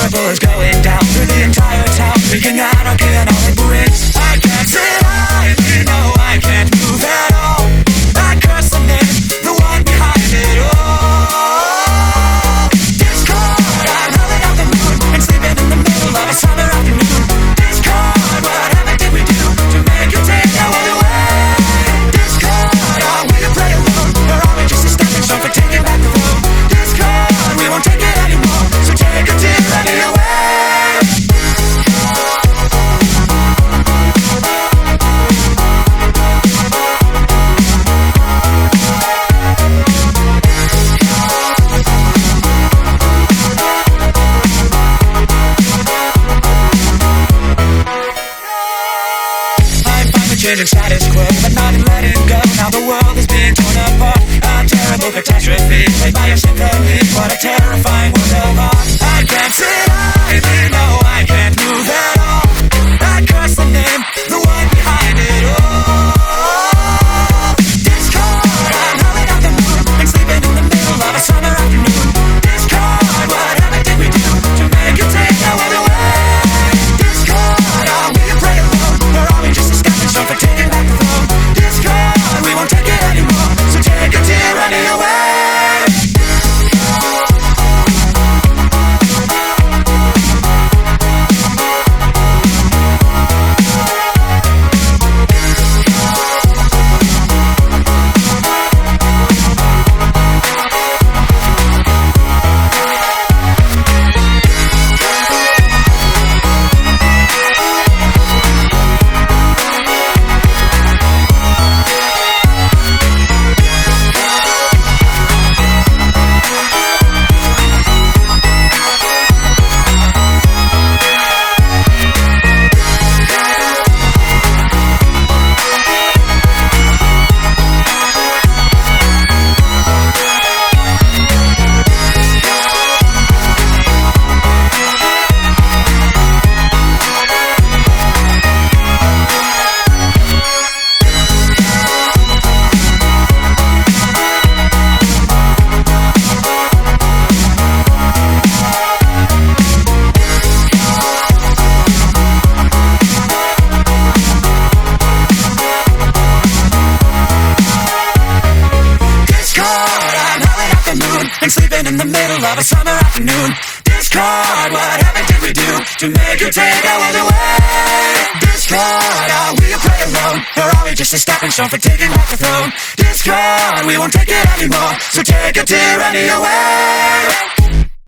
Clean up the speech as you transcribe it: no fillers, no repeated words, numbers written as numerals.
ripple is going down through the entire town, wreaking anarchy and all it brings. I can't sit idly, no, I can't move at all. I curse the name, the one behind it all. Discord, I'm howling out the moon and sleeping in the middle of a summer afternoon. Discord, whatever did we do to make you take our world away? Discord, are we to play alone, or are we just a stepping stone for taking back the throne? Discord, we won't take it anymore, so take a tyranny away. Changing status quo, but not in letting go. Now the world is being torn apart. A terrible catastrophe played by a symphony. What a terrifying world of art. I can't sit idly, no, I can't move at all. I curse the name, the one behind it all. Discord, I'm howling out the moon and sleeping in the middle of a summer afternoon. Discord, whatever did we do to make you take our world away? Discord, are we to play alone, or are we just a stepping stone for taking back the throne? Discord, we won't take it anymore, so take a tyranny away. And sleeping in the middle of a summer afternoon. Discord, whatever did we do to make you take our world away? Discord, are we a play alone, or are we just a stepping stone for taking back the throne? Discord, we won't take it anymore, so take a tyranny away.